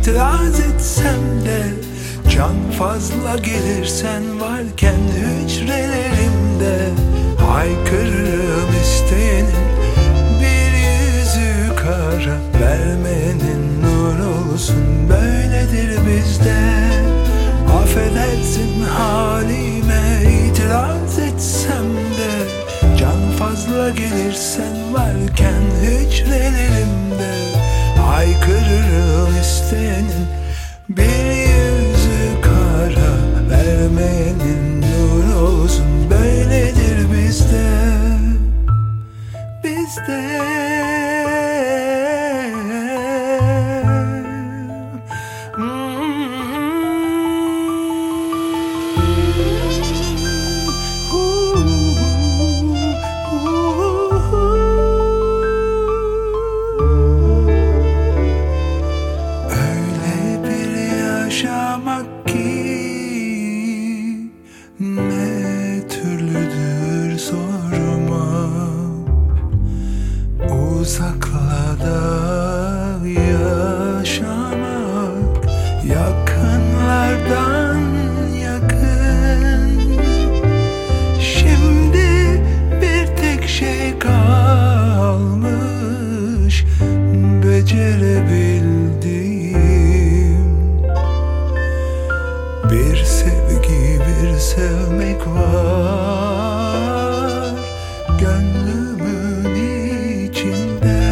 itiraz etsem de can fazla gelirsen varken hücrelerimde haykırırım isteyenin bir yüzü kara, vermenin nur olsun, böyledir bizde. Affedersin halime itiraz etsem de can fazla gelirsen varken hücrelerimde haykırırım isteyenin bir yüzü kara, vermenin nur olsun, böyledir bizde. Bizde yaşamak ki ne türlüdür sorma, uzaklarda yaşamak, yakınlardan yakın. Şimdi bir tek şey kalmış becerebildiğim, bir sevgi, bir sevmek var gönlümün içinde.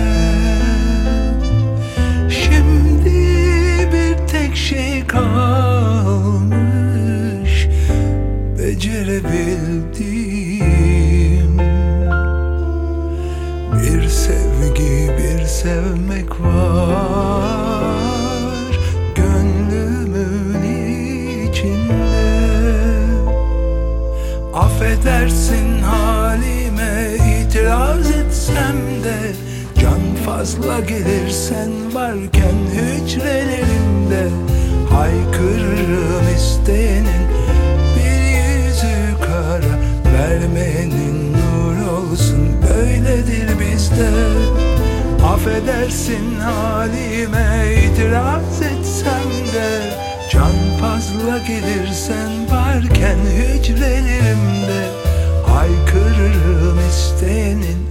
Şimdi bir tek şey kalmış becerebildiğim, bir sevgi, bir sevmek var gönlümün içinde. Affedersin halime itiraz etsem de can fazla gelirsen varken hücrelerimde haykırırım isteyenin bir yüzü kara, vermenin nur olsun, böyledir bizde. Affedersin halime itiraz etsem de can fazla gelirsen varken hücrelerimde haykırırım isteyenin